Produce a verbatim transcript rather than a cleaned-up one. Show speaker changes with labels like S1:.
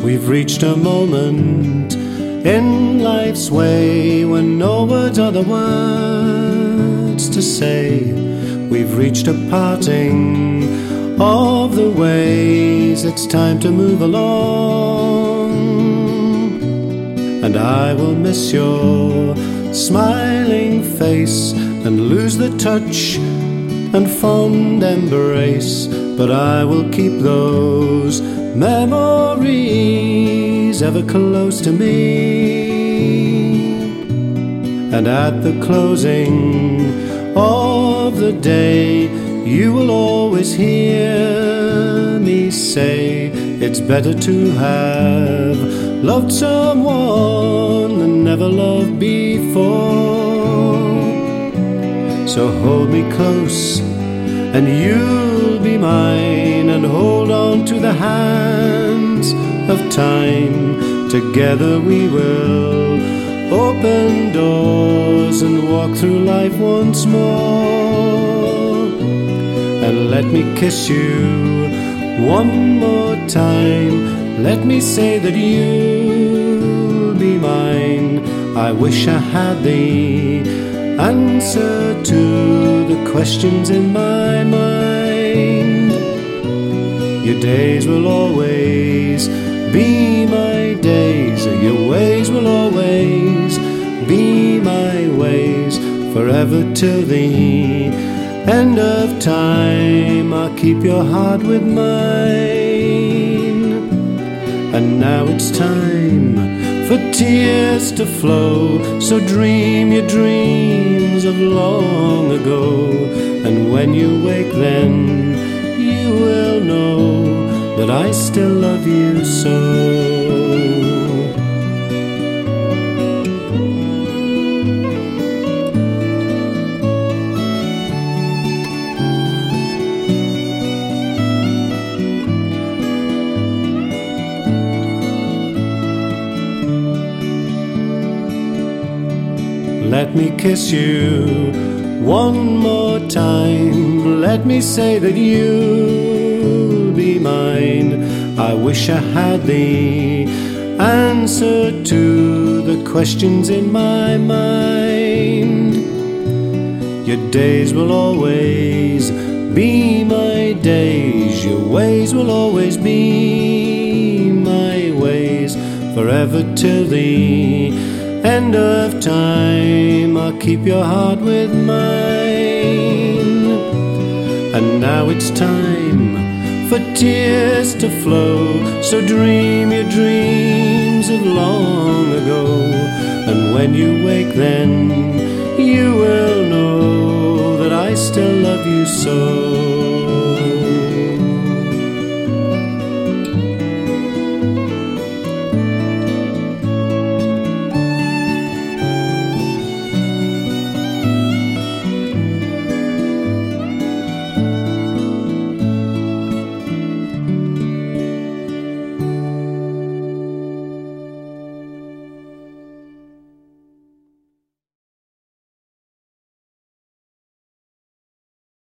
S1: We've reached a moment in life's way when no words are the words to say. We've reached a parting of the ways. It's time to move along, and I will miss your smiling face and lose the touch and fond embrace, but I will keep those memories ever close to me. And at the closing of the day, you will always hear me say, it's better to have loved someone than never loved before. So hold me close and you'll be mine, and hold on to the hands of time. Together we will open doors and walk through life once more. And let me kiss you one more time. Let me say that you'll be mine. I wish I had the answer to the questions in my mind. Your days will always be my days. Your ways will always be my ways. Forever till the end of time, I'll keep your heart with mine. And now it's time for tears to flow, so dream your dreams of long ago. And when you wake then, you will know that I still love you so. Let me kiss you one more time. Let me say that you'll be mine. I wish I had the answer to the questions in my mind. Your days will always be my days. Your ways will always be my ways. Forever till the end of time, I'll keep your heart with mine. And now it's time for tears to flow, so dream your dreams of long ago. And when you wake then, you will know that I still love you so.